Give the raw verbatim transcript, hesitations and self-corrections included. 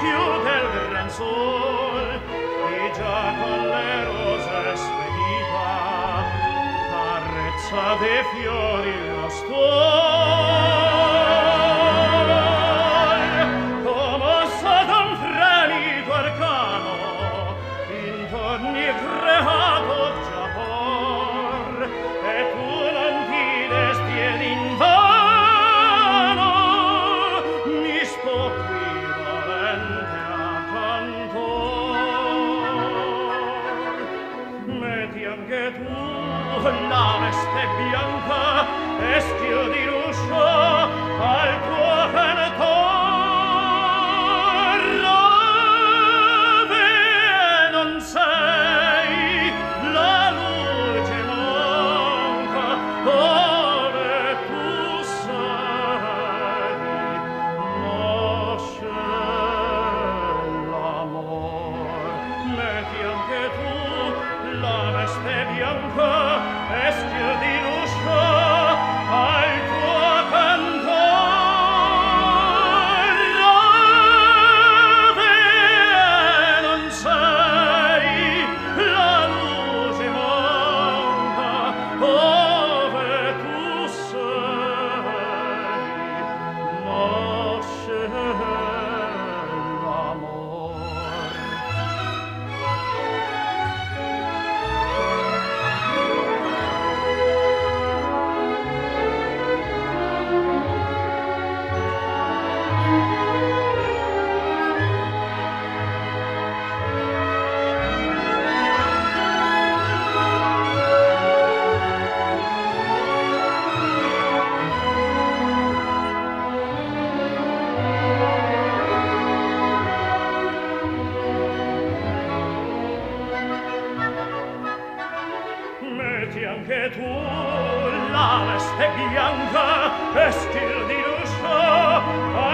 più del gran sol, e già con le rose sveliva, carezza dei fiori lo stuol, come stato un fremito arcano, intorni creato già por, e tu non ti destieni invano, mi sto qui volente accantor. Metti anche tu la veste bianca e schiudi l'uscio al tuo cantor, dove non sei la luce manca, dove tu sei nasce l'amor. Metti anche tu la veste bianca e schiudi l'uscio al tuo cantor, dove non sei la luce manca, dove tu sei nasce l'amor. Metti anche tu la veste bianca e schiudi l'uscio